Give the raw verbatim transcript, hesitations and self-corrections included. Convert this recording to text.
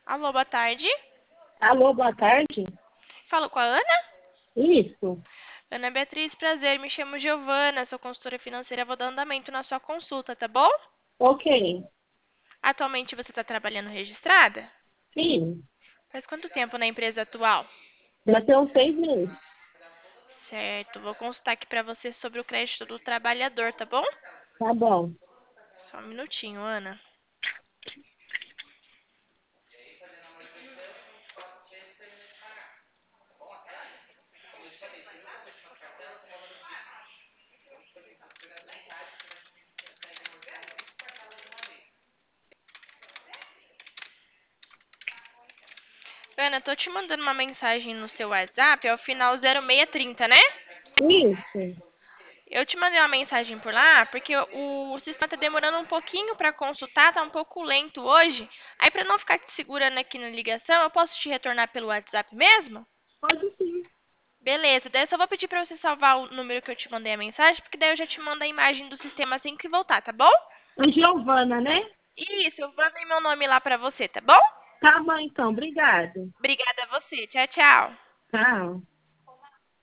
Alô, boa tarde. Alô, boa tarde? Falo com a Ana? Isso. Ana Beatriz, prazer. Me chamo Giovana, sou consultora financeira. Vou dar andamento na sua consulta, tá bom? Ok. Atualmente você está trabalhando registrada? Sim. Faz quanto tempo na empresa atual? Já tem uns seis meses. Certo, vou consultar aqui para você sobre o crédito do trabalhador, tá bom? Tá bom. Só um minutinho, Ana. Ana, tô te mandando uma mensagem no seu WhatsApp, é o final zero seis trinta, né? Isso. Eu te mandei uma mensagem por lá porque o, o sistema tá demorando um pouquinho para consultar, tá um pouco lento hoje. Aí para não ficar te segurando aqui na ligação, eu posso te retornar pelo WhatsApp mesmo? Pode sim. Beleza, daí eu só vou pedir para você salvar o número que eu te mandei a mensagem, porque daí eu já te mando a imagem do sistema assim que voltar, tá bom? A Giovana, né? Isso, eu mandei meu nome lá para você, tá bom? Tá bom, então. Obrigada. Obrigada a você. Tchau, tchau. Tchau.